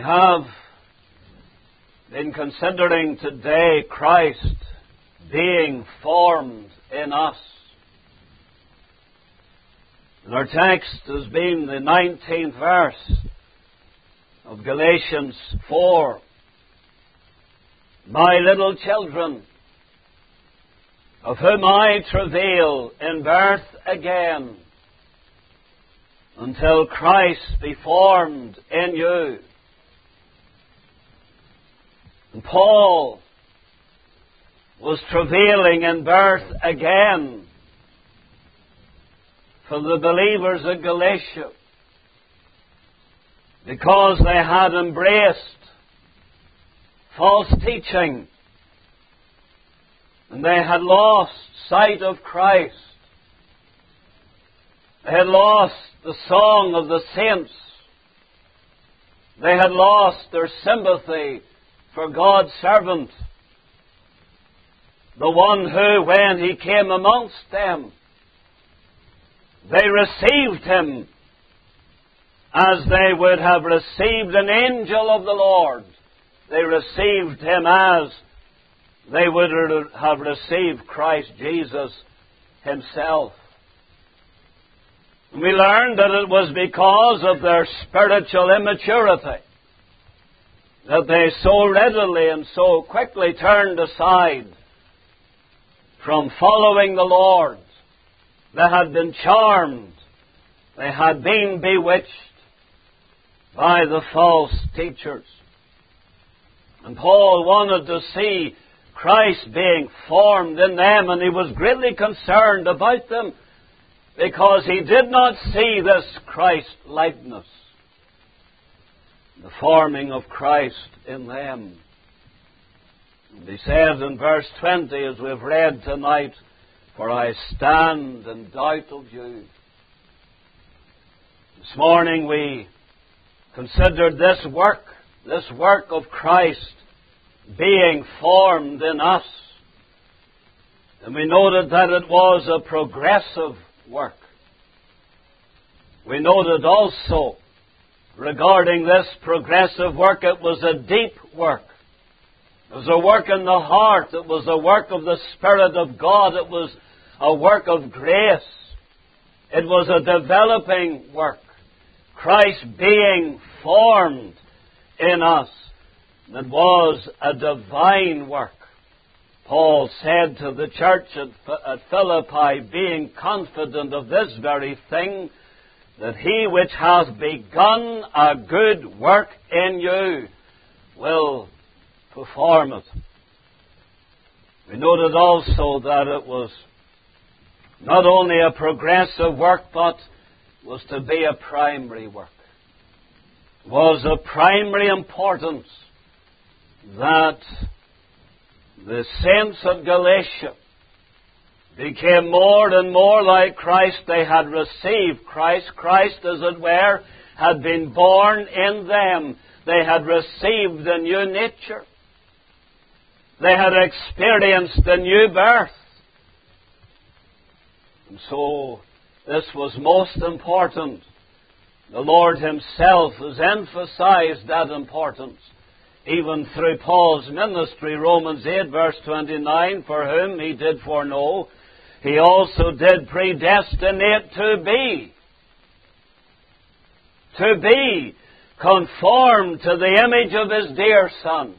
have been considering today Christ being formed in us. And our text has been the 19th verse of Galatians 4. My little children, of whom I travail in birth again, until Christ be formed in you. And Paul was travailing in birth again for the believers of Galatia, because they had embraced false teaching and they had lost sight of Christ. They had lost the song of the saints. They had lost their sympathy for God's servant, the one who, when He came amongst them, they received Him as they would have received an angel of the Lord. They received Him as they would have received Christ Jesus Himself. We learned that it was because of their spiritual immaturity that they so readily and so quickly turned aside from following the Lord. They had been charmed. They had been bewitched by the false teachers. And Paul wanted to see Christ being formed in them, and he was greatly concerned about them, because he did not see this Christ-likeness, the forming of Christ in them. And he says in verse 20, as we've read tonight, for I stand in doubt of you. This morning we considered this work of Christ being formed in us. And we noted that it was a progressive work. We noted also regarding this progressive work, it was a deep work. It was a work in the heart. It was a work of the Spirit of God. It was a work of grace. It was a developing work. Christ being formed in us. It was a divine work. Paul said to the church at Philippi, being confident of this very thing, that He which has begun a good work in you will perform it. We noted also that it was not only a progressive work, but was to be a primary work. It was of primary importance that the saints of Galatia became more and more like Christ. They had received Christ. Christ, as it were, had been born in them. They had received a new nature. They had experienced a new birth. And so, this was most important. The Lord Himself has emphasized that importance. Even through Paul's ministry, Romans 8, verse 29, for whom He did foreknow, He also did predestinate to be conformed to the image of His dear Son.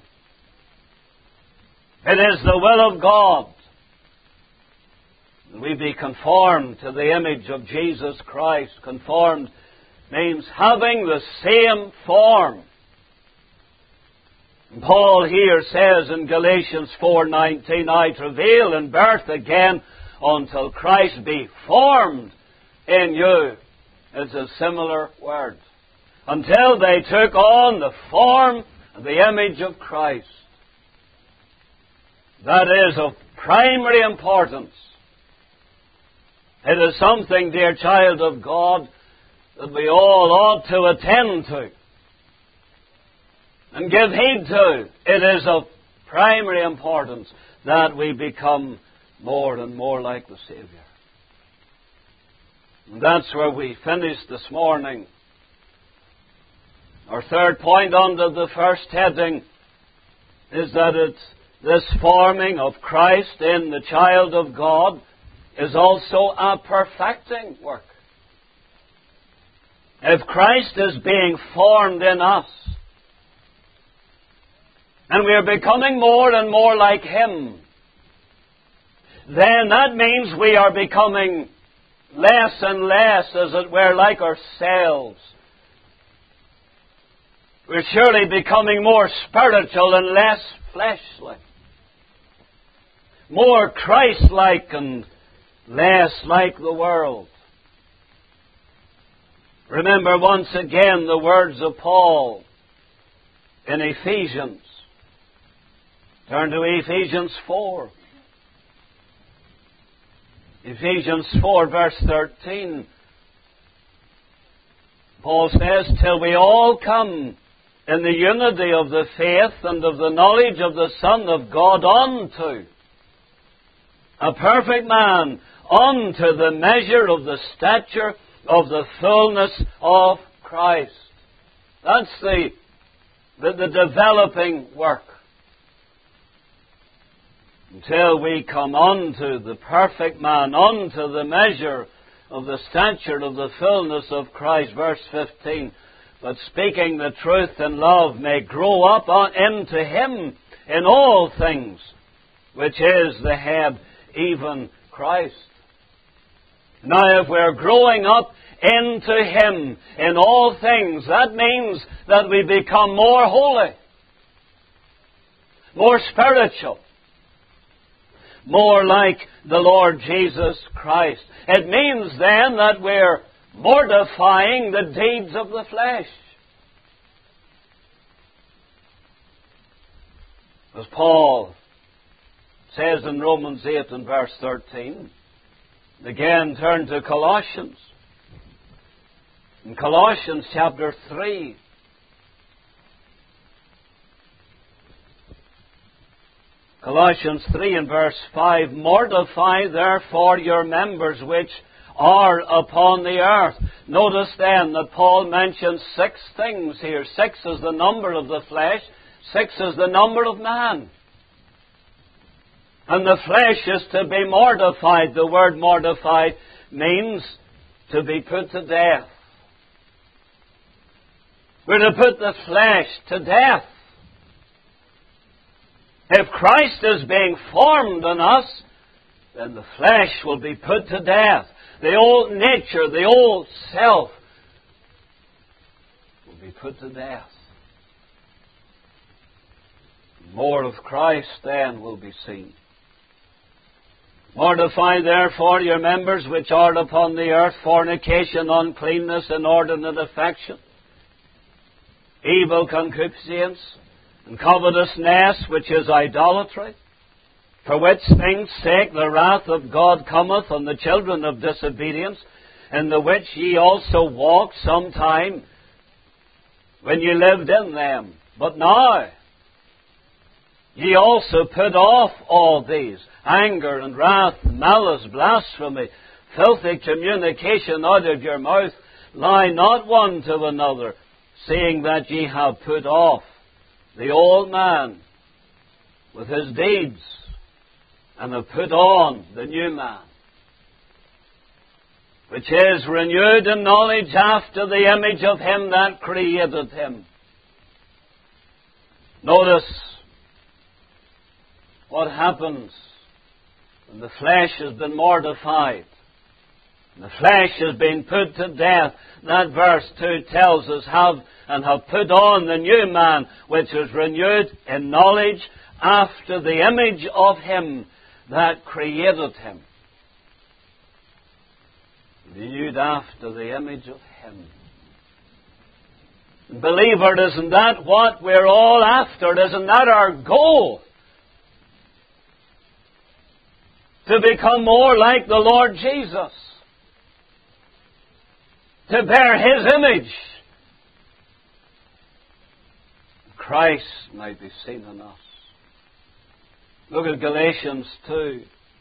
It is the will of God that we be conformed to the image of Jesus Christ. Conformed means having the same form. And Paul here says in Galatians 4:19, I travail in birth again until Christ be formed in you. It's a similar word. Until they took on the form and the image of Christ. That is of primary importance. It is something, dear child of God, that we all ought to attend to and give heed to. It is of primary importance that we become more and more like the Savior. And that's where we finished this morning. Our third point under the first heading is that this forming of Christ in the child of God is also a perfecting work. If Christ is being formed in us, and we are becoming more and more like Him, then that means we are becoming less and less, as it were, like ourselves. We're surely becoming more spiritual and less fleshly. More Christ-like and less like the world. Remember once again the words of Paul in Ephesians. Turn to Ephesians 4. Ephesians 4, verse 13. Paul says, till we all come in the unity of the faith and of the knowledge of the Son of God unto a perfect man, unto the measure of the stature of the fullness of Christ. That's the developing work. Until we come unto the perfect man, unto the measure of the stature of the fullness of Christ. Verse 15. But speaking the truth in love may grow up into Him in all things, which is the head, even Christ. Now, if we're growing up into Him in all things, that means that we become more holy, more spiritual, more like the Lord Jesus Christ. It means then that we're mortifying the deeds of the flesh. As Paul says in Romans 8 and verse 13. Again, turn to Colossians. In Colossians chapter 3. Colossians 3 and verse 5. Mortify therefore your members which are upon the earth. Notice then that Paul mentions 6 things here. 6 is the number of the flesh. 6 is the number of man. And the flesh is to be mortified. The word mortified means to be put to death. We're to put the flesh to death. If Christ is being formed in us, then the flesh will be put to death. The old nature, the old self, will be put to death. More of Christ then will be seen. Mortify therefore your members which are upon the earth, fornication, uncleanness, inordinate affection, evil concupiscence, and covetousness, which is idolatry, for which things' sake the wrath of God cometh on the children of disobedience, in the which ye also walked sometime when ye lived in them. But now ye also put off all these, anger and wrath, malice, blasphemy, filthy communication out of your mouth. Lie not one to another, seeing that ye have put off the old man with his deeds, and have put on the new man, which is renewed in knowledge after the image of Him that created him. Notice what happens when the flesh has been mortified. The flesh has been put to death. That verse 2 tells us have put on the new man, which is renewed in knowledge after the image of Him that created him. Renewed after the image of Him. Believer, isn't that what we're all after? Isn't that our goal? To become more like the Lord Jesus. To bear His image. Christ might be seen in us. Look at Galatians 2.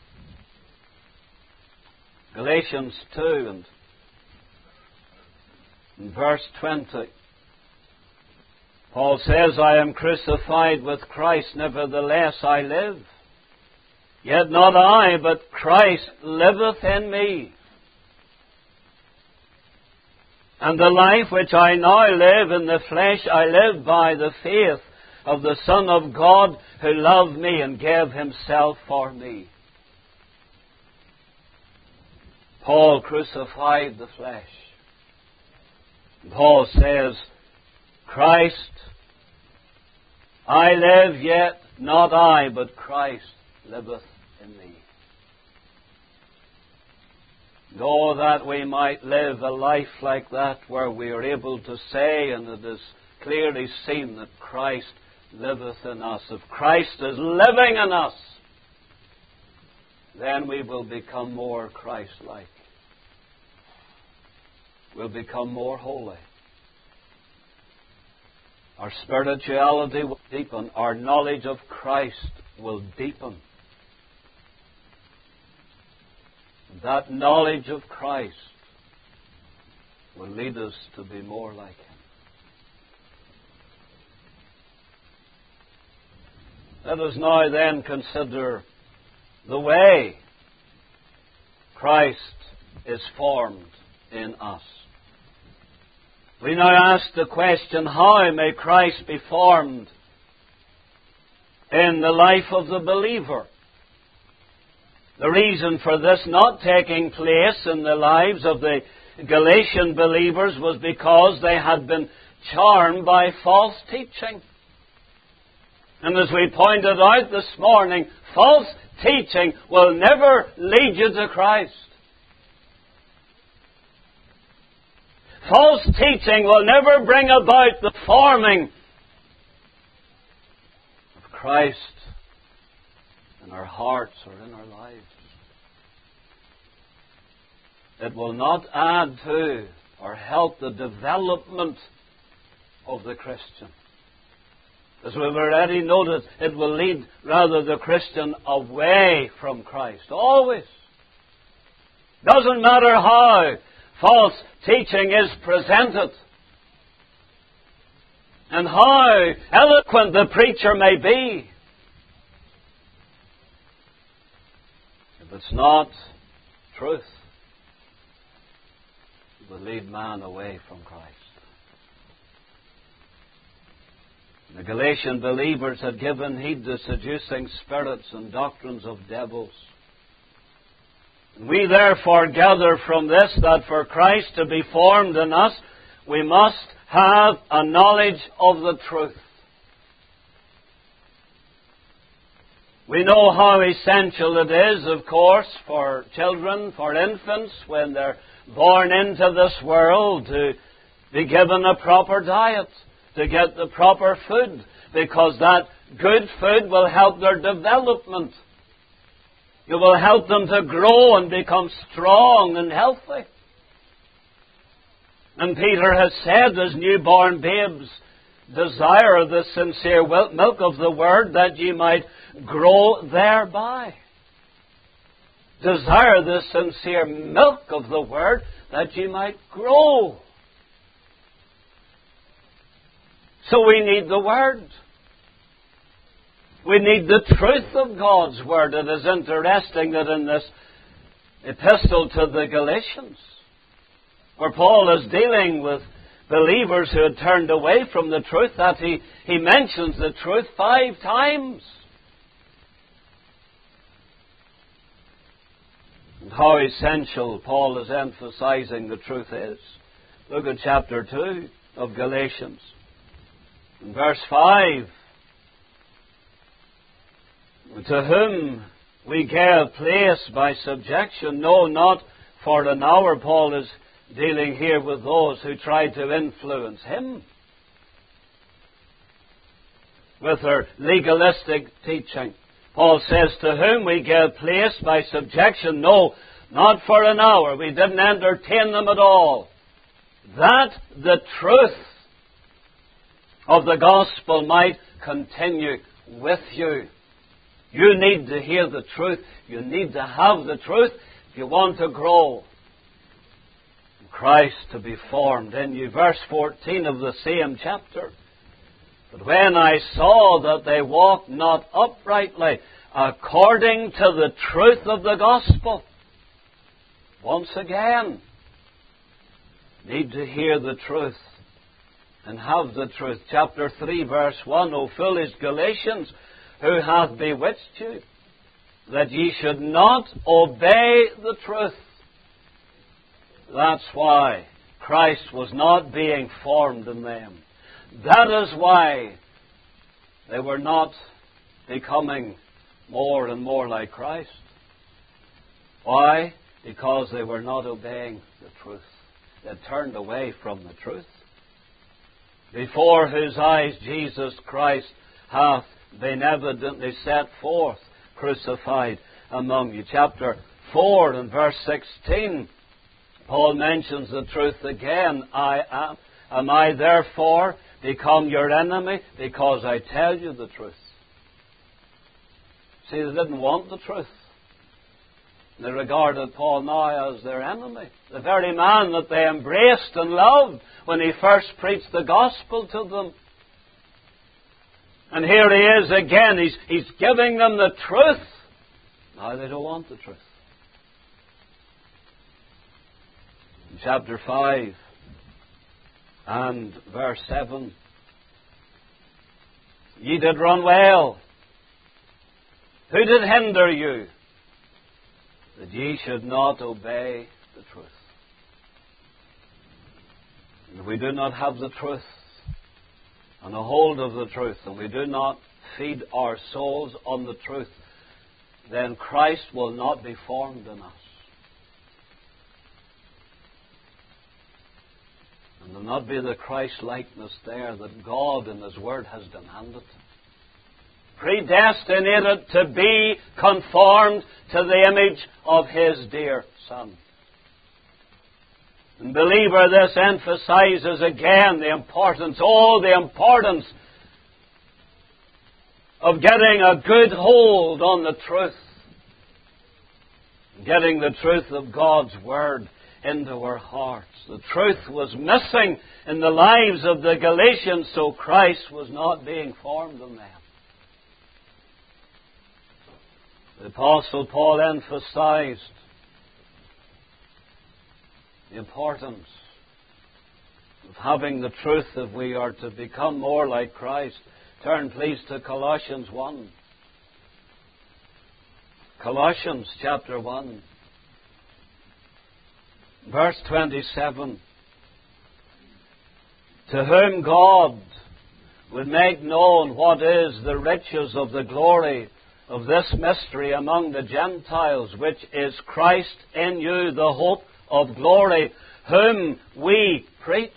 Galatians 2 and verse 20. Paul says, I am crucified with Christ, nevertheless I live. Yet not I, but Christ liveth in me. And the life which I now live in the flesh, I live by the faith of the Son of God, who loved me and gave himself for me. Paul crucified the flesh. Paul says, Christ, I live, yet not I, but Christ liveth in me. Oh, that we might live a life like that, where we are able to say, and it is clearly seen, that Christ liveth in us. If Christ is living in us, then we will become more Christ-like. We'll become more holy. Our spirituality will deepen. Our knowledge of Christ will deepen. That knowledge of Christ will lead us to be more like Him. Let us now then consider the way Christ is formed in us. We now ask the question, how may Christ be formed in the life of the believer? The reason for this not taking place in the lives of the Galatian believers was because they had been charmed by false teaching. And as we pointed out this morning, false teaching will never lead you to Christ. False teaching will never bring about the forming of Christ in our hearts or in our lives. It will not add to or help the development of the Christian. As we've already noted, it will lead rather the Christian away from Christ. Always. Doesn't matter how false teaching is presented and how eloquent the preacher may be. If it's not truth, it will lead man away from Christ. The Galatian believers had given heed to seducing spirits and doctrines of devils. We therefore gather from this that for Christ to be formed in us, we must have a knowledge of the truth. We know how essential it is, of course, for children, for infants, when they're born into this world, to be given a proper diet, to get the proper food, because that good food will help their development. It will help them to grow and become strong and healthy. And Peter has said, as newborn babes, desire the sincere milk of the Word, that ye might grow thereby. Desire the sincere milk of the Word, that ye might grow. So we need the Word. We need the truth of God's Word. It is interesting that in this epistle to the Galatians, where Paul is dealing with believers who had turned away from the truth, that he mentions the truth 5 times. And how essential Paul is emphasizing the truth is. Look at chapter 2 of Galatians. In verse 5, to whom we gave place by subjection, no, not for an hour. Paul is dealing here with those who tried to influence him with their legalistic teaching. Paul says, to whom we gave place by subjection, no, not for an hour. We didn't entertain them at all. That the truth of the gospel might continue with you. You need to hear the truth. You need to have the truth if you want to grow. Christ to be formed in you. Verse 14 of the same chapter. But when I saw that they walked not uprightly according to the truth of the gospel, once again, need to hear the truth and have the truth. Chapter 3, verse 1, O foolish Galatians, who hath bewitched you, that ye should not obey the truth? That's why Christ was not being formed in them. That is why they were not becoming more and more like Christ. Why? Because they were not obeying the truth. They turned away from the truth. Before whose eyes Jesus Christ hath been evidently set forth, crucified among you. Chapter 4 and verse 16, Paul mentions the truth again. Am I therefore become your enemy because I tell you the truth? See, they didn't want the truth. They regarded Paul now as their enemy, the very man that they embraced and loved when he first preached the gospel to them. And here he is again. He's giving them the truth. Now they don't want the truth. In chapter 5 and verse 7, ye did run well. Who did hinder you, that ye should not obey the truth? And if we do not have the truth and a hold of the truth, and we do not feed our souls on the truth, then Christ will not be formed in us. And there will not be the Christ-likeness there that God in His Word has demanded. Predestinated to be conformed to the image of His dear Son. And believer, this emphasizes again the importance of getting a good hold on the truth. Getting the truth of God's Word into our hearts. The truth was missing in the lives of the Galatians, so Christ was not being formed in them. The Apostle Paul emphasized the importance of having the truth if we are to become more like Christ. Turn please to Colossians 1. Colossians chapter 1, verse 27. To whom God would make known what is the riches of the glory of this mystery among the Gentiles, which is Christ in you, the hope of glory, whom we preach,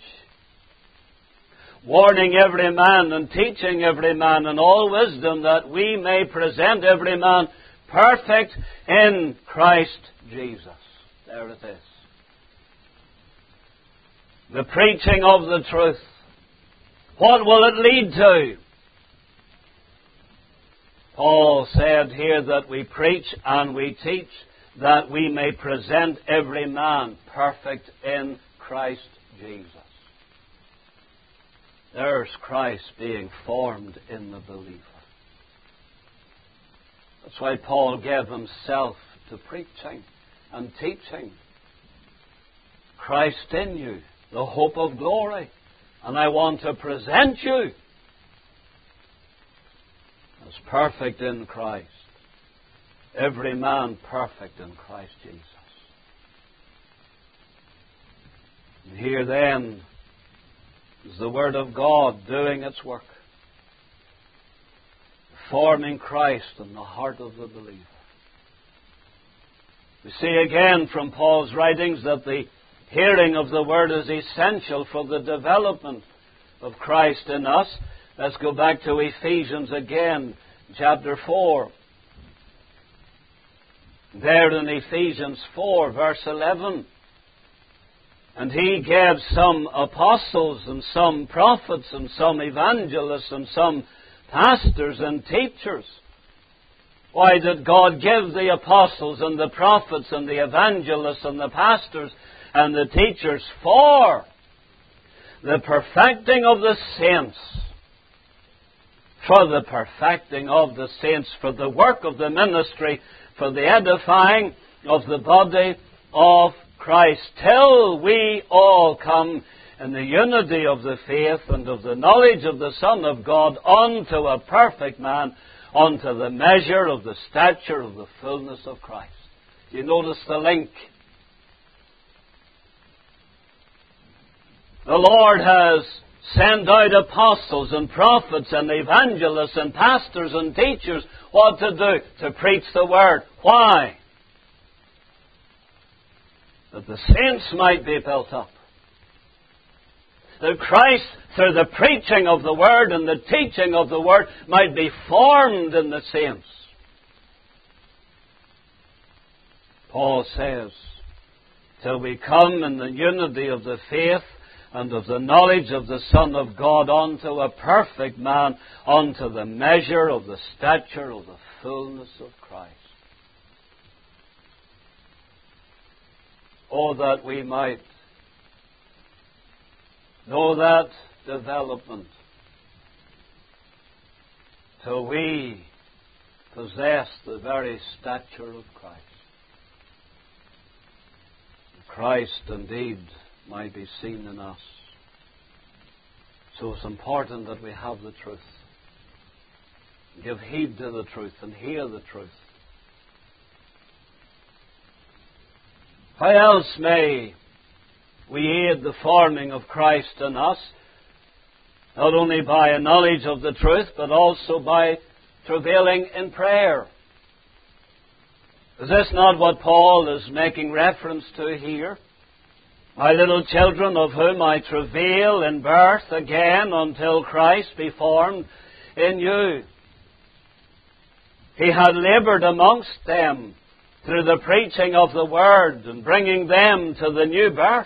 warning every man and teaching every man in all wisdom, that we may present every man perfect in Christ Jesus. There it is. The preaching of the truth. What will it lead to? Paul said here that we preach and we teach that we may present every man perfect in Christ Jesus. There's Christ being formed in the believer. That's why Paul gave himself to preaching and teaching. Christ in you, the hope of glory. And I want to present you as perfect in Christ. Every man perfect in Christ Jesus. And here then is the Word of God doing its work, forming Christ in the heart of the believer. We see again from Paul's writings that the hearing of the Word is essential for the development of Christ in us. Let's go back to Ephesians again, chapter 4. There in Ephesians 4, verse 11. And He gave some apostles and some prophets and some evangelists and some pastors and teachers. Why did God give the apostles and the prophets and the evangelists and the pastors and the teachers? For the perfecting of the saints, for the perfecting of the saints, for the work of the ministry, for the edifying of the body of Christ, till we all come in the unity of the faith and of the knowledge of the Son of God, unto a perfect man, unto the measure of the stature of the fullness of Christ. You notice the link. The Lord has sent out apostles and prophets and evangelists and pastors and teachers. What to do? To preach the Word. Why? That the saints might be built up. That Christ, through the preaching of the Word and the teaching of the Word, might be formed in the saints. Paul says, till we come in the unity of the faith and of the knowledge of the Son of God, unto a perfect man, unto the measure of the stature of the fullness of Christ. Oh, that we might know that development till we possess the very stature of Christ. Christ indeed might be seen in us. So it's important that we have the truth. Give heed to the truth and hear the truth. How else may we aid the forming of Christ in us? Not only by a knowledge of the truth, but also by travailing in prayer. Is this not what Paul is making reference to here? My little children, of whom I travail in birth again until Christ be formed in you. He had laboured amongst them through the preaching of the Word and bringing them to the new birth.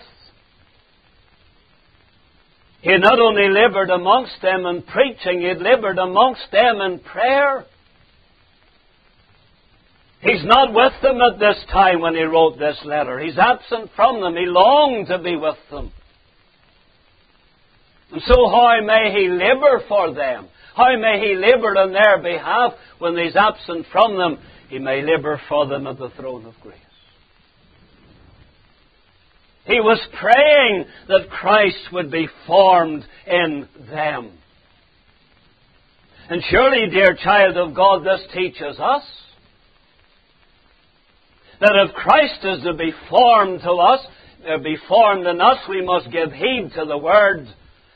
He had not only laboured amongst them in preaching, he had laboured amongst them in prayer. He's not with them at this time when he wrote this letter. He's absent from them. He longed to be with them. And so how may he labour for them? How may he labour on their behalf when he's absent from them? He may labour for them at the throne of grace. He was praying that Christ would be formed in them. And surely, dear child of God, this teaches us that if Christ is to be formed to us, be formed in us, we must give heed to the Word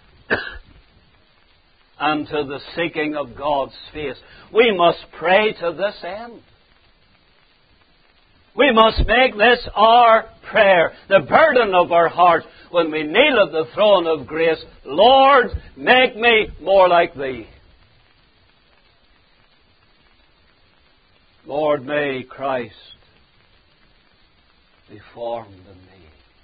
and to the seeking of God's face. We must pray to this end. We must make this our prayer, the burden of our heart when we kneel at the throne of grace. Lord, make me more like Thee. Lord, may Christ be formed in me.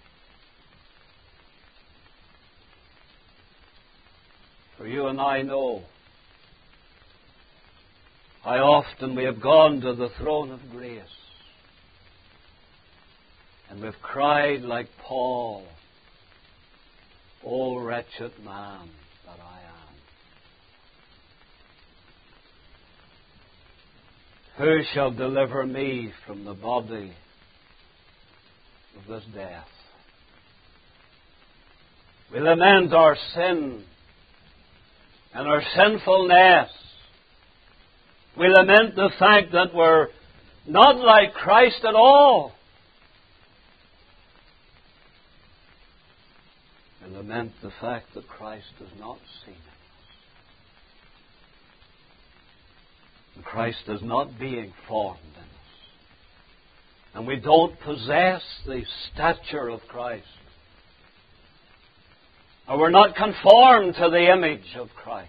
For you and I know how often we have gone to the throne of grace and we've cried like Paul, O wretched man that I am. Who shall deliver me from the body of this death? We lament our sin and our sinfulness. We lament the fact that we're not like Christ at all. We lament the fact that Christ is not seen in us. And Christ is not being formed in us. And we don't possess the stature of Christ. Or we're not conformed to the image of Christ.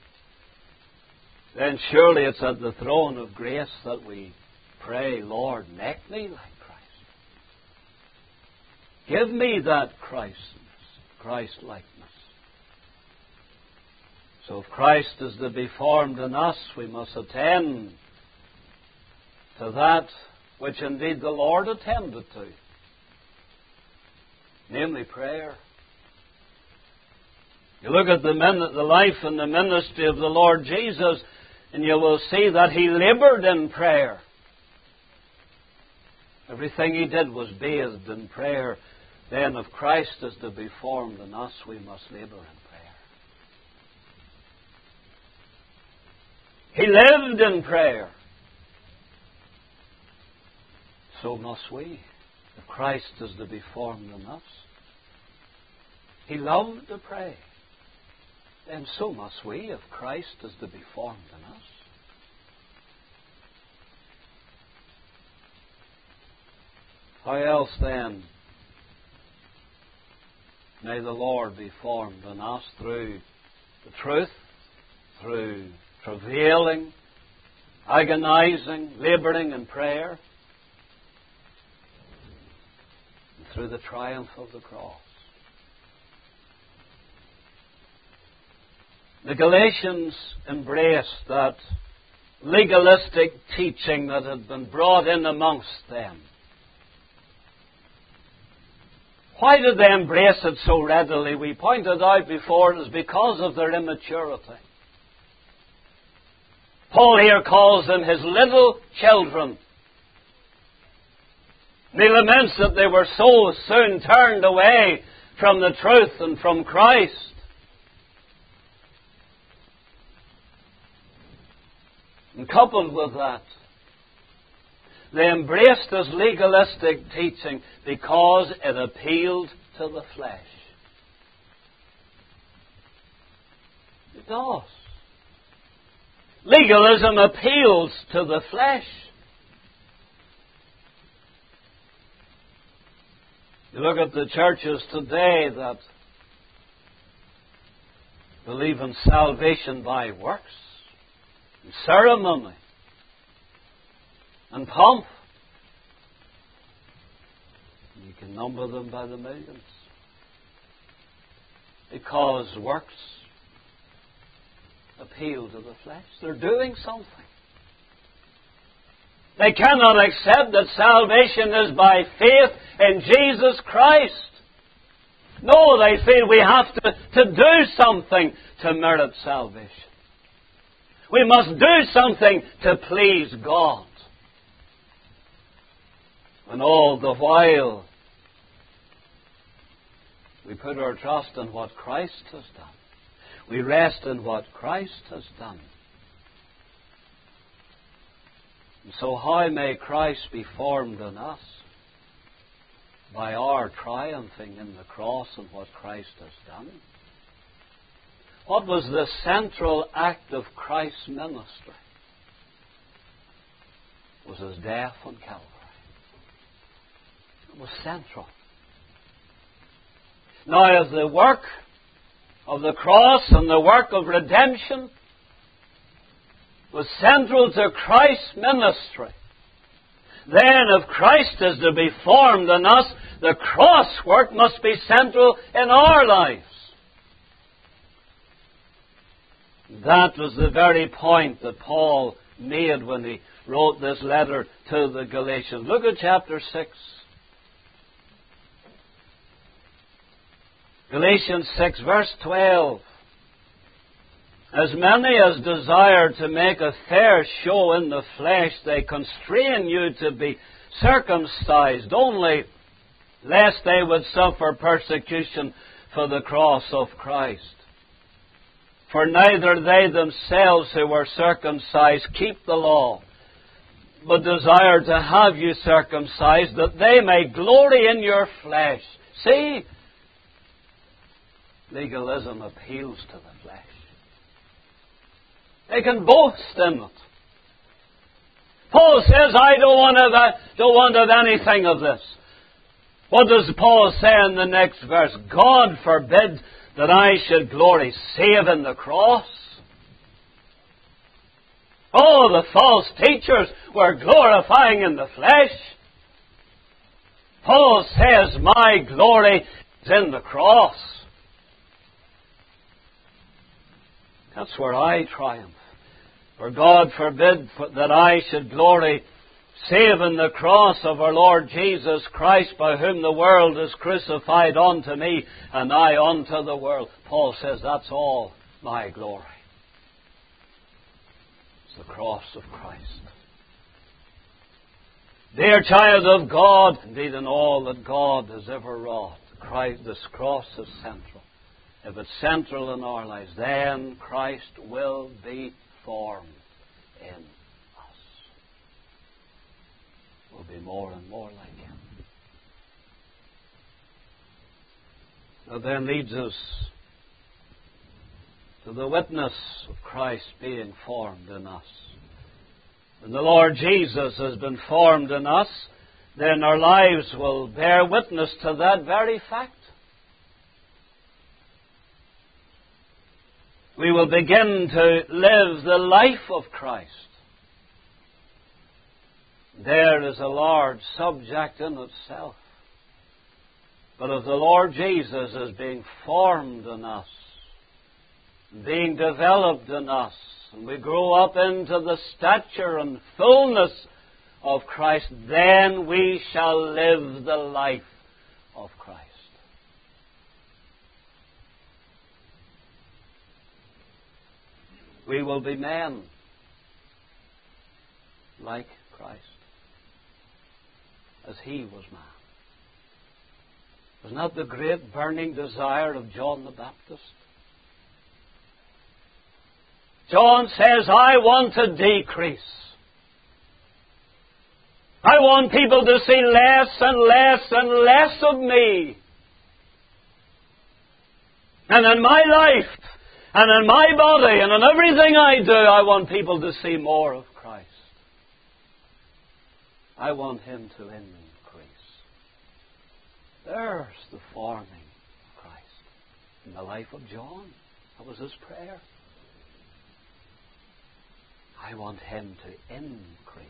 Then surely it's at the throne of grace that we pray, Lord, make me like Christ. Give me that Christ-likeness. So if Christ is to be formed in us, we must attend to that which indeed the Lord attended to, namely prayer. You look at the life and the ministry of the Lord Jesus, and you will see that He labored in prayer. Everything He did was bathed in prayer. Then if Christ is to be formed in us, we must labor in prayer. He lived in prayer. So must we, if Christ is to be formed in us. He loved to pray. Then so must we, if Christ is to be formed in us. How else then may the Lord be formed in us? Through the truth, through travailing, agonizing, laboring in prayer, and through the triumph of the cross. The Galatians embraced that legalistic teaching that had been brought in amongst them. Why did they embrace it so readily? We pointed out before it was because of their immaturity. Paul here calls them his little children. And he laments that they were so soon turned away from the truth and from Christ. And coupled with that, they embraced this legalistic teaching because it appealed to the flesh. It does. Legalism appeals to the flesh. You look at the churches today that believe in salvation by works, and ceremony, and pomp. You can number them by the millions. Because works appeal to the flesh. They're doing something. They cannot accept that salvation is by faith in Jesus Christ. No, they feel we have to do something to merit salvation. We must do something to please God. And all the while, we put our trust in what Christ has done. We rest in what Christ has done. And so how may Christ be formed in us? By our triumphing in the cross and what Christ has done. What was the central act of Christ's ministry? It was His death on Calvary. It was central. Now, as the work of the cross and the work of redemption was central to Christ's ministry, then if Christ is to be formed in us, the cross work must be central in our lives. That was the very point that Paul made when he wrote this letter to the Galatians. Look at chapter 6. Galatians 6, verse 12. As many as desire to make a fair show in the flesh, they constrain you to be circumcised only, lest they would suffer persecution for the cross of Christ. For neither they themselves who were circumcised keep the law, but desire to have you circumcised, that they may glory in your flesh. See, legalism appeals to the flesh. They can boast in it. Paul says, I don't want to have anything of this. What does Paul say in the next verse? God forbid that I should glory save in the cross. Oh, the false teachers were glorifying in the flesh. Paul says, my glory is in the cross. That's where I triumph. For God forbid that I should glory save in the cross of our Lord Jesus Christ, by whom the world is crucified unto me, and I unto the world. Paul says that's all my glory. It's the cross of Christ. Dear child of God, indeed in all that God has ever wrought, this cross is central. If it's central in our lives, then Christ will be formed in us. We'll be more and more like Him. That then leads us to the witness of Christ being formed in us. When the Lord Jesus has been formed in us, then our lives will bear witness to that very fact. We will begin to live the life of Christ. There is a large subject in itself. But if the Lord Jesus is being formed in us, being developed in us, and we grow up into the stature and fullness of Christ, then we shall live the life of Christ. We will be men like Christ, as He was man. Was not the great burning desire of John the Baptist? John says, I want to decrease. I want people to see less and less and less of me. And in my life, and in my body, and in everything I do, I want people to see more of Christ. I want Him to increase. There's the forming of Christ in the life of John. That was his prayer. I want Him to increase.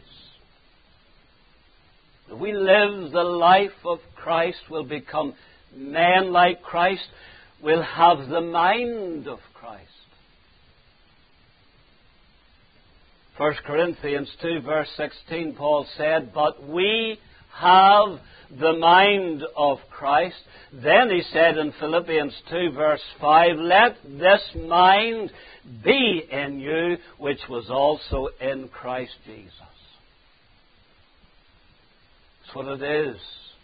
If we live the life of Christ, we'll become men like Christ. We'll have the mind of Christ. 1 Corinthians 2 verse 16, Paul said, but we have the mind of Christ. Then he said in Philippians 2 verse 5, let this mind be in you, which was also in Christ Jesus. That's what it is.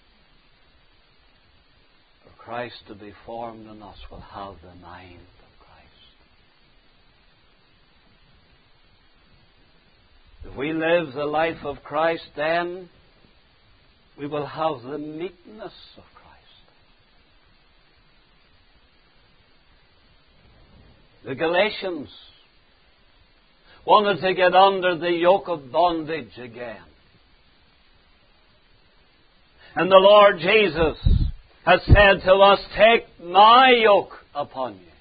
For Christ to be formed in us, will have the mind of Christ. If we live the life of Christ, then we will have the meekness of Christ. The Galatians wanted to get under the yoke of bondage again. And the Lord Jesus has said to us, take my yoke upon you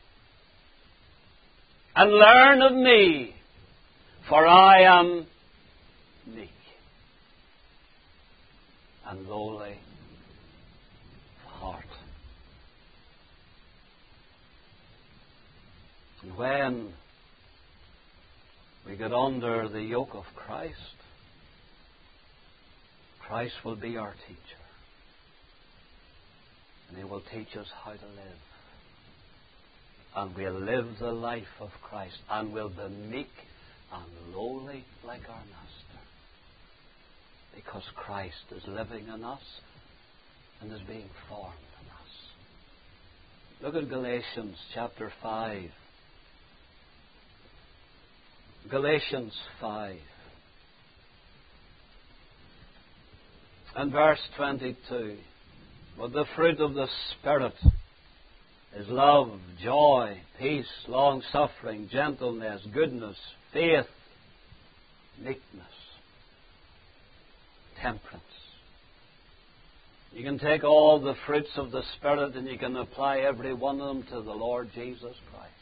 and learn of me, for I am meek and lowly of heart. And when we get under the yoke of Christ, Christ will be our teacher. And He will teach us how to live. And we'll live the life of Christ. And we'll be meek and lowly like our Master. Because Christ is living in us and is being formed in us. Look at Galatians chapter 5. Galatians 5. And verse 22. But the fruit of the Spirit is love, joy, peace, long-suffering, gentleness, goodness, faith, meekness, temperance. You can take all the fruits of the Spirit and you can apply every one of them to the Lord Jesus Christ.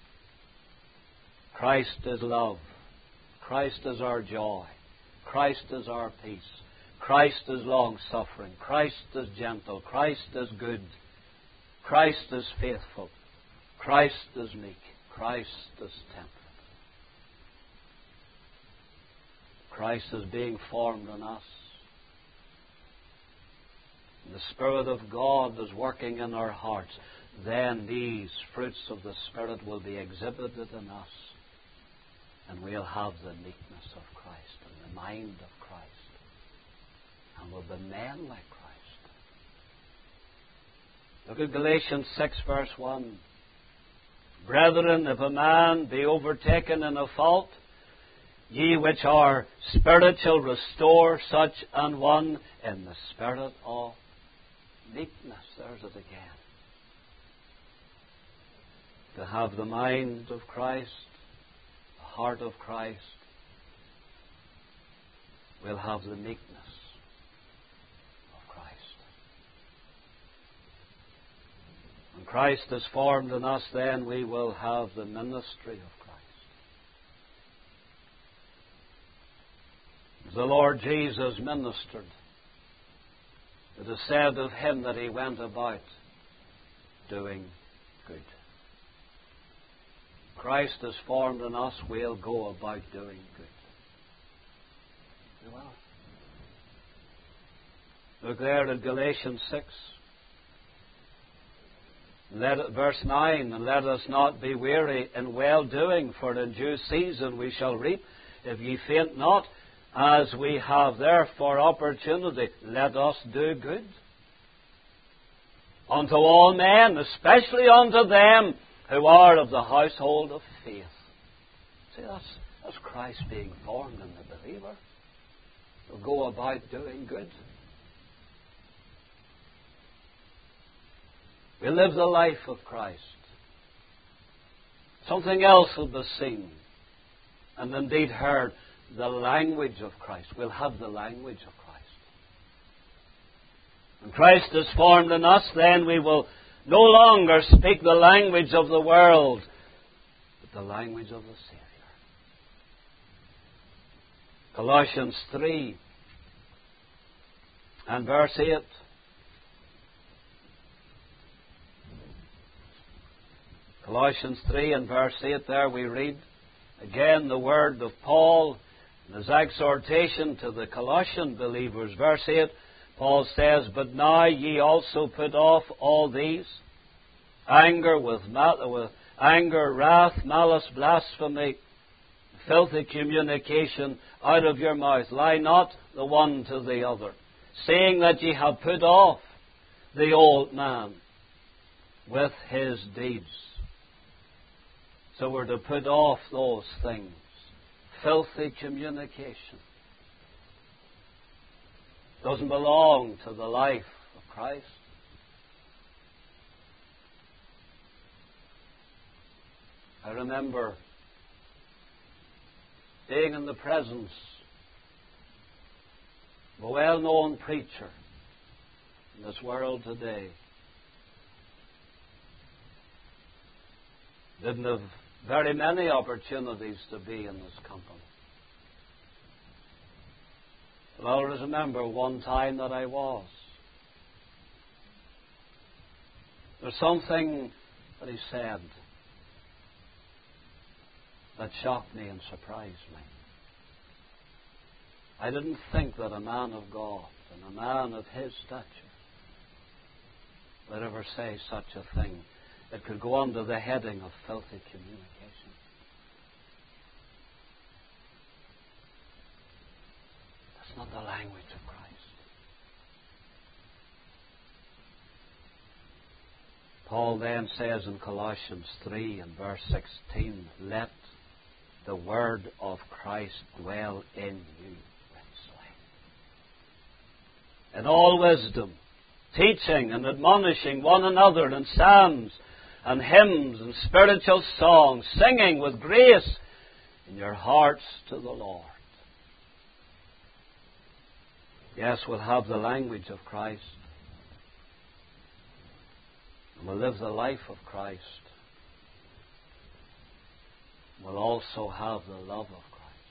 Christ is love. Christ is our joy. Christ is our peace. Christ is long-suffering. Christ is gentle. Christ is good. Christ is faithful. Christ is meek. Christ is temperate. Christ is being formed in us. The Spirit of God is working in our hearts. Then these fruits of the Spirit will be exhibited in us. And we'll have the meekness of Christ and the mind of Christ. And we'll be men like Christ. Look at Galatians 6 verse 1. Brethren, if a man be overtaken in a fault, ye which are spiritual, restore such an one in the spirit of meekness. There's it again. To have the mind of Christ, the heart of Christ, we'll have the meekness of Christ. When Christ is formed in us, then we will have the ministry of Christ. As the Lord Jesus ministered, it is said of him that he went about doing good. Christ is formed in us, we'll go about doing good. We will. Look there at Galatians 6. Verse 9, and let us not be weary in well-doing, for in due season we shall reap, if ye faint not. As we have therefore opportunity, let us do good unto all men, especially unto them who are of the household of faith. See, that's Christ being formed in the believer. We'll go about doing good. We live the life of Christ. Something else will be seen and indeed heard. The language of Christ. We'll have the language of Christ. When Christ is formed in us, then we will no longer speak the language of the world, but the language of the Savior. Colossians 3 and verse 8. Colossians 3 and verse 8, there we read again the word of Paul in his exhortation to the Colossian believers. Verse 8, Paul says, But now ye also put off all these, anger, wrath, malice, blasphemy, filthy communication out of your mouth. Lie not the one to the other, saying that ye have put off the old man with his deeds. So we're to put off those things. Filthy communication doesn't belong to the life of Christ. I remember being in the presence of a well-known preacher in this world today. Didn't have very many opportunities to be in his company. But I always remember one time that I was. There's something that he said that shocked me and surprised me. I didn't think that a man of God and a man of his stature would ever say such a thing. It could go under the heading of filthy communication. That's not the language of Christ. Paul then says in Colossians 3 and verse 16, Let the word of Christ dwell in you richly, in all wisdom, teaching and admonishing one another in psalms and hymns and spiritual songs, singing with grace in your hearts to the Lord. Yes, we'll have the language of Christ. And we'll live the life of Christ. We'll also have the love of Christ.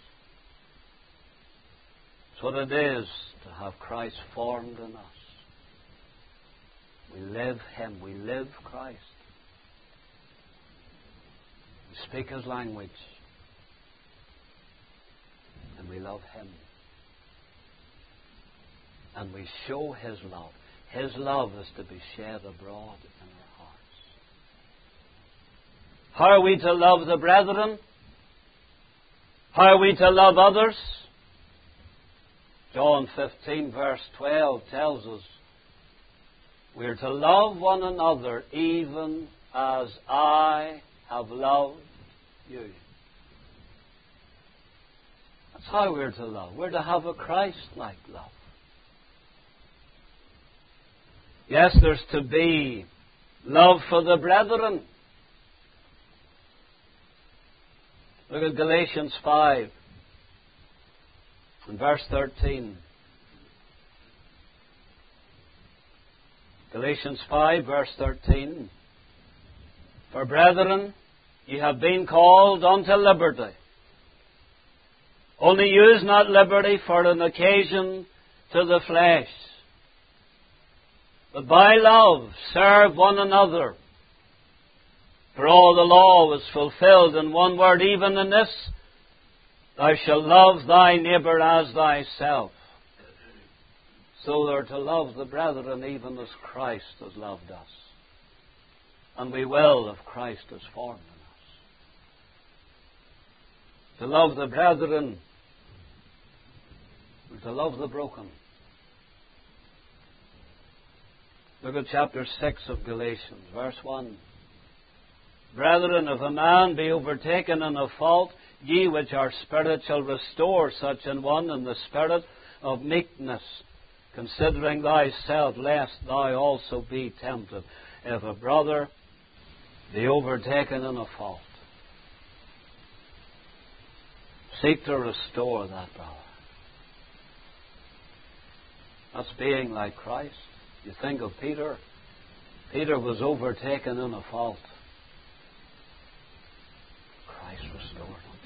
That's what it is to have Christ formed in us. We live Him. We live Christ. We speak His language. And we love Him. And we show His love. His love is to be shed abroad in our hearts. How are we to love the brethren? How are we to love others? John 15 verse 12 tells us we are to love one another even as I have loved you. That's how we're to love. We're to have a Christ-like love. Yes, there's to be love for the brethren. Look at Galatians 5 and verse 13. Galatians 5 verse 13. For brethren, ye have been called unto liberty. Only use not liberty for an occasion to the flesh, but by love serve one another. For all the law was fulfilled in one word, even in this, thou shalt love thy neighbour as thyself. So they're to love the brethren even as Christ has loved us. And we will if Christ is formed in us. To love the brethren, and to love the broken. Look at chapter 6 of Galatians, verse 1. Brethren, if a man be overtaken in a fault, ye which are spiritual restore such an one in the spirit of meekness, considering thyself, lest thou also be tempted. If a brother be overtaken in a fault, seek to restore that brother. That's being like Christ. You think of Peter. Peter was overtaken in a fault. Christ restored him.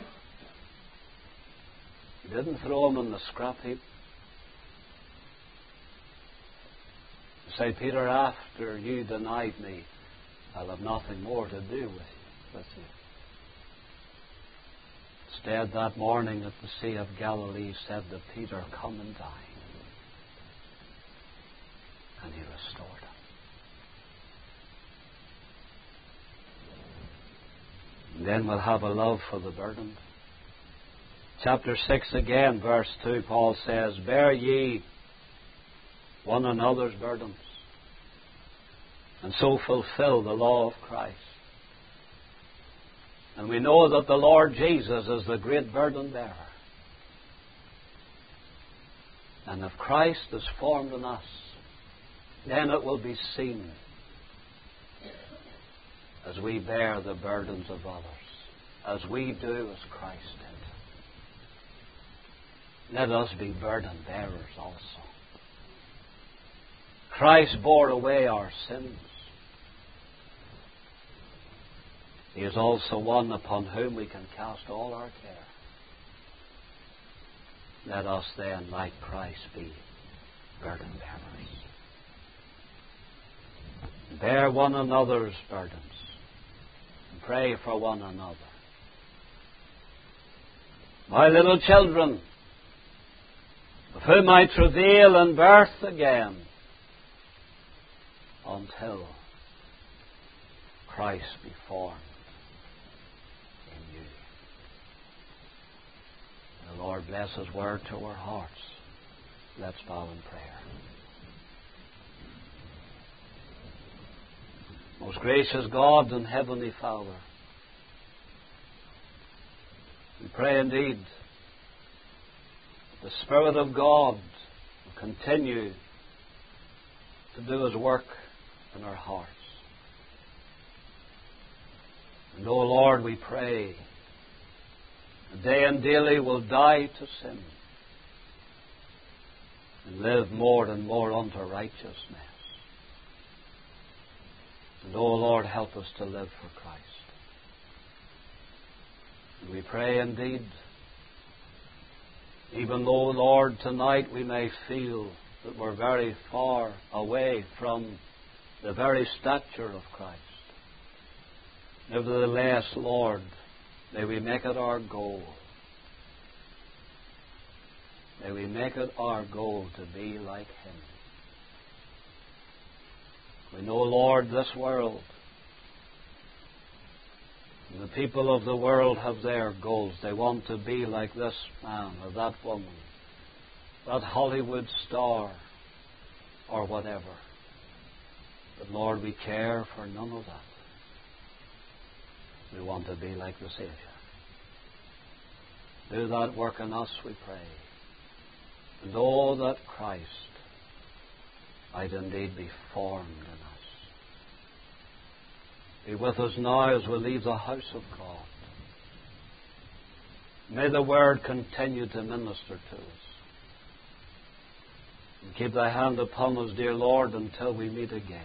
He didn't throw him in the scrap heap. He said, Peter, after you denied me, I'll have nothing more to do with you. Instead, that morning at the Sea of Galilee, he said to Peter, come and dine. And he restored him. And then we'll have a love for the burdened. Chapter 6 again, verse 2, Paul says, bear ye one another's burdens, and so fulfill the law of Christ. And we know that the Lord Jesus is the great burden bearer. And if Christ is formed in us, then it will be seen as we bear the burdens of others, as we do as Christ did. Let us be burden bearers also. Christ bore away our sins. He is also one upon whom we can cast all our care. Let us then, like Christ, be burden bearers. Bear one another's burdens and pray for one another. My little children, of whom I travail in birth again, until Christ be formed in you. The Lord bless His word to our hearts. Let's bow in prayer. Most gracious God and Heavenly Father, we pray indeed the Spirit of God will continue to do His work in our hearts. And, O Lord, we pray that day and daily will die to sin and live more and more unto righteousness. And, O Lord, help us to live for Christ. And we pray indeed, even though, Lord, tonight we may feel that we're very far away from the very stature of Christ, nevertheless, Lord, may we make it our goal May we make it our goal to be like Him. We know, Lord, this world, the people of the world have their goals. They want to be like this man or that woman, that Hollywood star, or whatever. But Lord, we care for none of that. We want to be like the Savior. Do that work in us, we pray. And oh, that Christ might indeed be formed in us. Be with us now as we leave the house of God. May the Word continue to minister to us. And keep Thy hand upon us, dear Lord, until we meet again.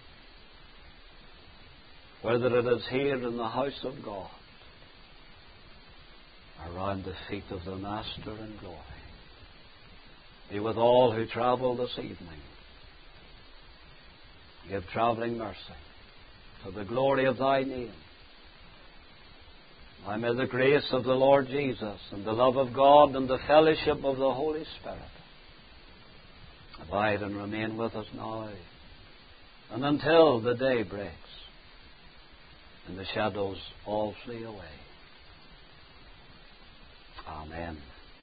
Whether it is here in the house of God, around the feet of the Master in glory. Be with all who travel this evening. Give traveling mercy to the glory of Thy name. And may the grace of the Lord Jesus and the love of God and the fellowship of the Holy Spirit abide and remain with us now and until the day breaks and the shadows all flee away. Amen.